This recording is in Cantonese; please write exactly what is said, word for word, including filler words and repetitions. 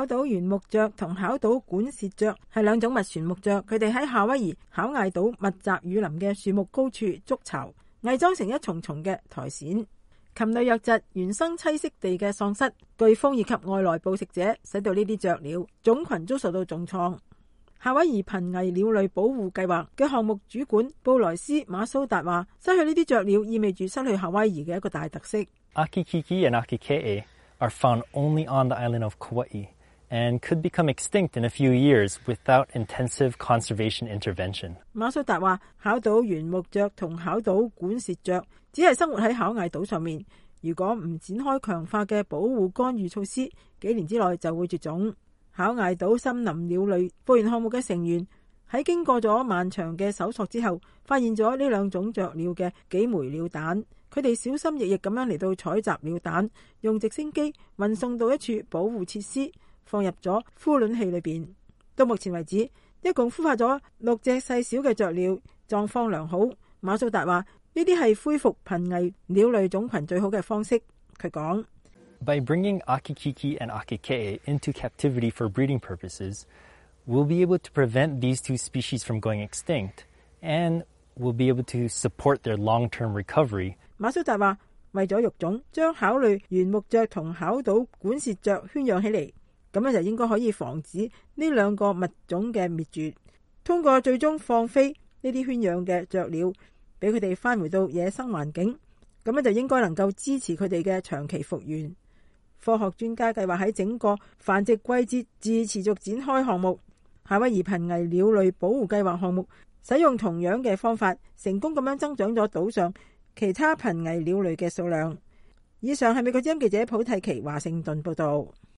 考島圓木雀同考島管舌雀係兩種蜜旋木雀，佢哋喺夏威夷考艾島密集雨林嘅樹木高處築巢，偽裝成一重重嘅苔蘚。禽類瘧疾原生棲息地嘅喪失、颶風以及外來捕食者，使到呢啲雀鳥種群遭受到重創。夏威夷瀕危鳥類保護計劃嘅項目主管布萊斯馬蘇達話：失去呢啲雀鳥意味住失去夏威夷嘅一個大特色。 Akikiki and Akike'e are found only on the island of Kauai and could become extinct in a few years without intensive conservation intervention. 馬蘇達話：考島圓木雀同考島管舌雀只係生活喺考艾島上面，如果唔展開強化嘅保護干預措施，幾年之內就會絕種。考艾島森林鳥類復原項目嘅成員喺經過咗漫長嘅搜索之後，發現咗呢兩種雀鳥嘅幾枚鳥蛋。佢哋小心翼翼咁樣嚟到採集鳥蛋，用直升機運送到一處保護設施，放入咗孵卵器裏邊。到目前為止，一共孵化咗六隻細小嘅雀鳥，狀況良好。馬蘇達話：呢啲係恢復瀕危鳥類種群最好嘅方式。佢講 ：By bringing Akikiki and Akike'e into captivity for breeding purposes, we'll be able to prevent these two species from going extinct, and we'll be able to support their long-term recovery. 馬蘇達話：為咗育種，將考慮圓木雀同考島管舌雀圈養起嚟，咁樣就應該可以防止呢兩個物種嘅滅絕。通過最終放飛呢啲圈養嘅雀鳥，俾佢哋返回到野生環境，咁樣就應該能夠支持佢哋嘅長期復原。科學專家計劃喺整個繁殖季節至持續展開項目。夏威夷瀕危鳥類保護計劃項目使用同樣嘅方法，成功咁樣增長咗島上其他瀕危鳥類嘅數量。以上係美國之音記者普蒂奇華盛頓報道。